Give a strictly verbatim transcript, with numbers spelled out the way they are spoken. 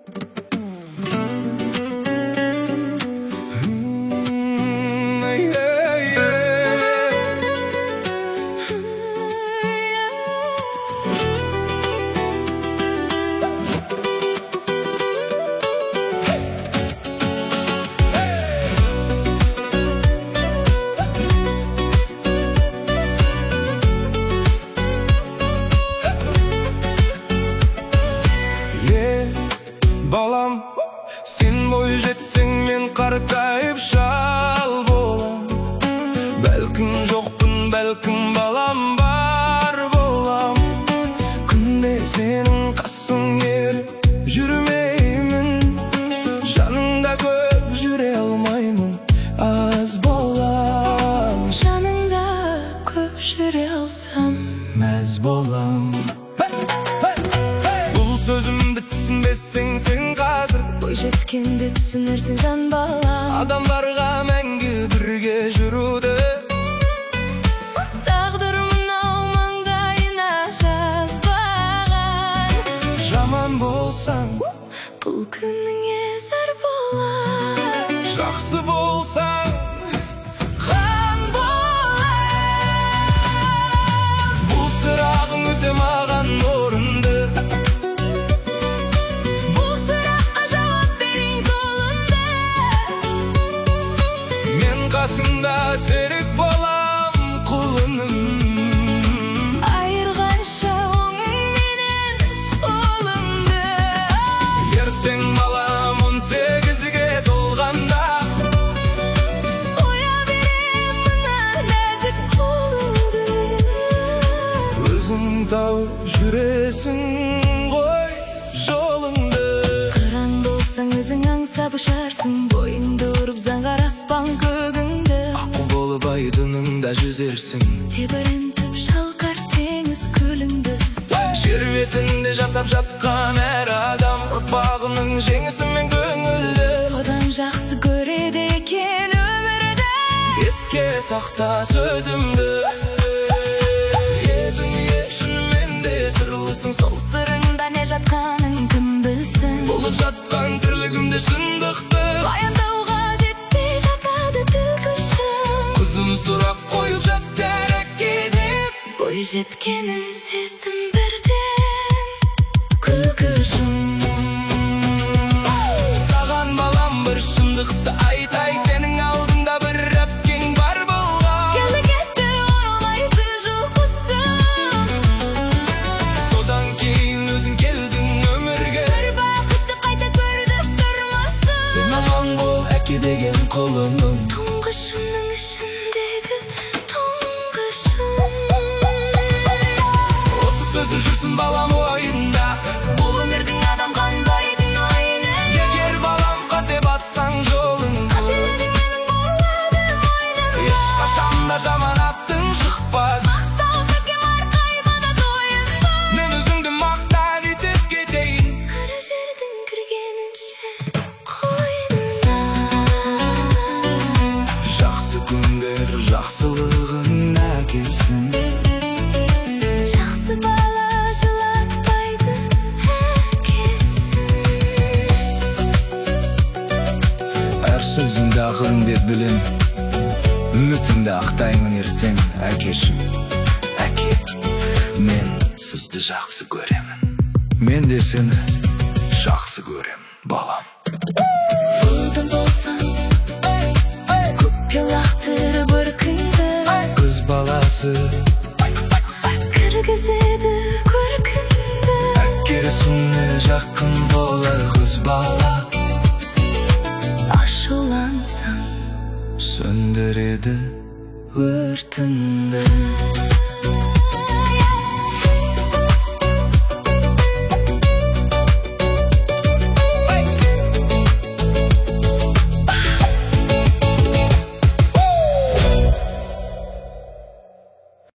Балам, сен бой жетсең мен қартайып шал болам. Бәлкім жоқпын, бәлкім балам бар болам. Күнде сенің қасың еріп жүрмеймін, жаныңда көп жүре алмаймын, аз болам. Жаныңда көп жүре алсам, мәз болам. Бұл сөзімді түсінбесең сен қазір, бой жеткенде түсінерсің жан балам. Адамдарға мәңгі бірге жүруді, тағдыр мынау маңдайына жазбаған. жаман болсаң, бұл күніңе зар болар. жақсы болсаң, хан болар. бұл сұрағың өте маған орынды. Бұл сұраққа жауап берейін қолымды. Мен қасыңда серік болам, құлыным. Айырғанша оңың менен солыңды. Ертең балам он сегізге толғанда, қоя берем мына нәзік қолыңды. өзің тауып жүресің ғой жолыңды. Қыран болсаң өзің аңсап ұшарсың, бойыңды ұрып заңғар аспан көгіңді. Аққу болып айдыныңда жүзерсің, Тебірентіп шалқар теңіз көліңді. жер бетінде жасап жатқан әр адам ұрпағының жеңісімен көңілді. Содан жақсы көреді екен өмірді. Еске сақта сөзімді. Е дүние шынымен де сырлысың, сол Сырыңда не жатқанын кім білсін. болып жатқан тірлігімде шындықты. Баяндауға жетпей жатады тіл күшім. Ұзын сұрақ қойып жатты әрекет деп, Бой жеткенін сездім бірден. күлкішім. Саған балам бір шындықты айтай, сенің алдында бір әпкең бар болған. Келді кетті оралмайды жұлқысым. Содан кейін өзің келдің өмірге, Бір бақытты қайта көрдік тұрмасын. сен аман бол әке деген құлыным. Тұңғышымның ішіндегі тұңғышым. Осы сөзді жүрсін балам ойында, Бұл өмірдің адам қанбайтын ойыны. егер балам қате батсаң жолың, Қателігің менің болады мойныма. ешқашан да жаман аттың шықпас. Мақтау сөзге марқаймада тойынба. Мен өзіңді мақтан етіп кетейін, Қара жердің кіргенінше қойнына. жақсы күндер жақсылығын әкелсін. Жақсы бала жылатпайды әкесін. Әр сөзіңді ақырын деп білем, үмітіңді ақтаймын ертең әкешім. Әке, мен сізді жақсы көремін, мен де сені жақсы көремін балам. Бұлдың болсаң, көкке лақтырып бір күнді. Қыз баласы Кіргізеді көркіңді. әкесіне жақын болар қыз бала. Ашулансаң, Сөндіреді өртіңді.